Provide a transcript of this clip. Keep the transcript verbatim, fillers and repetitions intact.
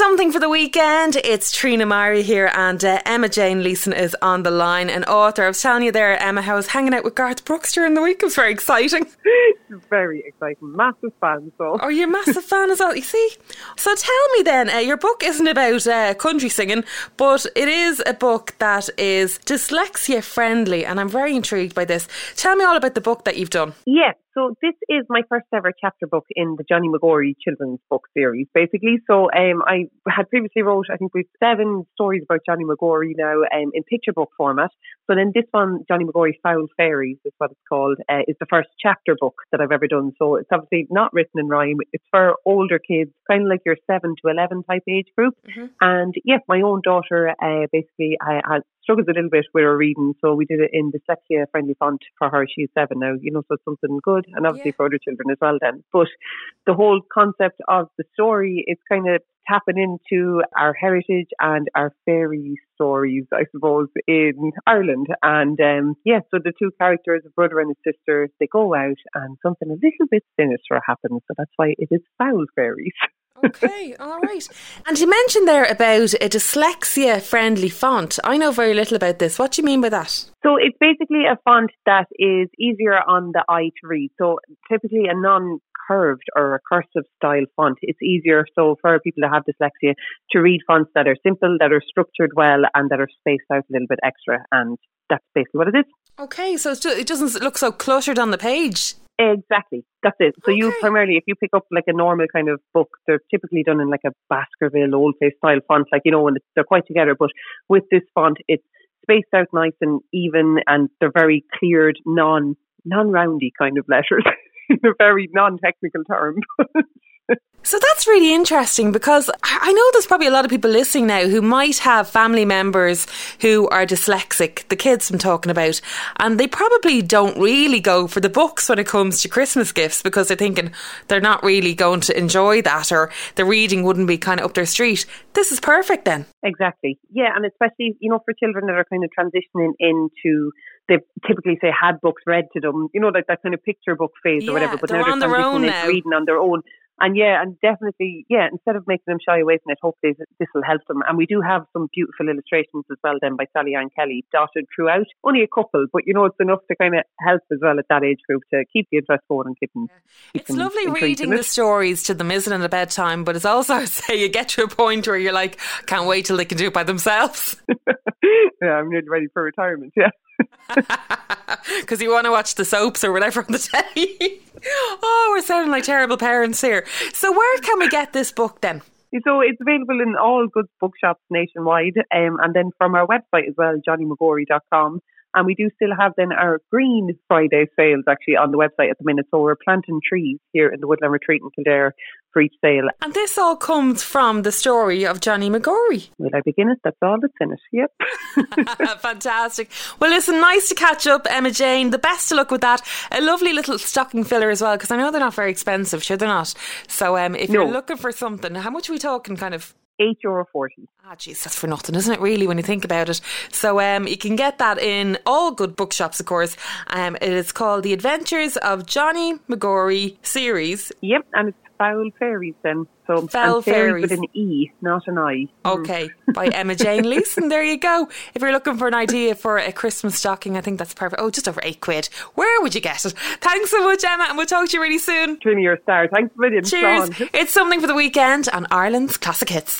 Something for the Weekend. It's Trina Mari here, and uh, Emma Jane Leeson is on the line, an author. I was telling you there, Emma, how I was hanging out with Garth Brooks during the week. It was very exciting. Very exciting. Massive fan. So. Oh, you're a massive fan as well, you see. So tell me then, uh, your book isn't about uh, country singing, but it is a book that is dyslexia friendly, and I'm very intrigued by this. Tell me all about the book that you've done. Yeah. So this is my first ever chapter book in the Johnny McGorry children's book series, basically. So um, I had previously wrote, I think we've seven stories about Johnny McGorry now um, in picture book format. So then this one, Johnny McGorry Foul Fairies is what it's called, uh, is the first chapter book that I've ever done. So it's obviously not written in rhyme. It's for older kids, kind of like your seven to eleven type age group. Mm-hmm. And yes, my own daughter uh, basically I, I struggles a little bit with her reading, so we did it in dyslexia friendly font for her. She's seven now, you know, so it's something good, and obviously yeah. for other children as well then. But the whole concept of the story is kind of tapping into our heritage and our fairy stories, I suppose, in Ireland. And um, yeah, so the two characters, a brother and a sister, they go out and something a little bit sinister happens. So that's why it is Foul Fairies. Okay, all right. And you mentioned there about a dyslexia-friendly font. I know very little about this. What do you mean by that? So it's basically a font that is easier on the eye to read. So typically a non-curved or a cursive style font, it's easier so for people that have dyslexia to read fonts that are simple, that are structured well, and that are spaced out a little bit extra. And that's basically what it is. Okay, so it's just, it doesn't look so cluttered on the page. Exactly. That's it. So okay. You primarily, if you pick up like a normal kind of book, they're typically done in like a Baskerville old face style font, like, you know, and they're quite together. But with this font, it's spaced out nice and even, and they're very cleared, non, non-roundy kind of letters in a very non-technical term. So that's really interesting, because I know there's probably a lot of people listening now who might have family members who are dyslexic, the kids I'm talking about, and they probably don't really go for the books when it comes to Christmas gifts because they're thinking they're not really going to enjoy that, or the reading wouldn't be kind of up their street. This is perfect then. Exactly. Yeah, and especially, you know, for children that are kind of transitioning into, they typically say had books read to them, you know, like that kind of picture book phase yeah, or whatever, but they're now on they're their own transitioning now. into reading on their own. And yeah, and definitely, yeah, instead of making them shy away from it, hopefully this will help them. And we do have some beautiful illustrations as well then by Sally Ann Kelly dotted throughout. Only a couple, but you know, it's enough to kind of help as well at that age group to keep the interest going and keep them. Yeah. Keep it's them lovely reading the stories to them, isn't it, at bedtime? But it's also, I say, you get to a point where you're like, can't wait till they can do it by themselves. Yeah, I'm nearly ready for retirement, yeah. Because you want to watch the soaps or whatever on the telly. Oh, we're sounding like terrible parents here. So where can we get this book then? So it's available in all good bookshops nationwide, um, and then from our website as well, johnny mcgorry dot com. And we do still have then our Green Friday sales actually on the website at the minute. So we're planting trees here in the Woodland Retreat in Kildare for each sale. And this all comes from the story of Johnny McGorry. Will I begin it? That's all that's in it. Yep. Fantastic. Well, listen, nice to catch up, Emma Jane. The best of luck with that. A lovely little stocking filler as well, because I know they're not very expensive. Sure, they're not. So um, if no. you're looking for something, how much are we talking kind of? eight euro forty. Ah, geez, that's for nothing, isn't it, really, when you think about it? So um, you can get that in all good bookshops, of course. Um, it is called The Adventures of Johnny McGorry series. Yep, and it's Foul Fairies then. So Foul Fairies with an E, not an I. Okay, by Emma Jane Leeson. There you go. If you're looking for an idea for a Christmas stocking, I think that's perfect. Oh, just over eight quid. Where would you get it? Thanks so much, Emma, and we'll talk to you really soon. Trina, you're a star. Thanks a million. Cheers. It's Something for the Weekend on Ireland's Classic Hits.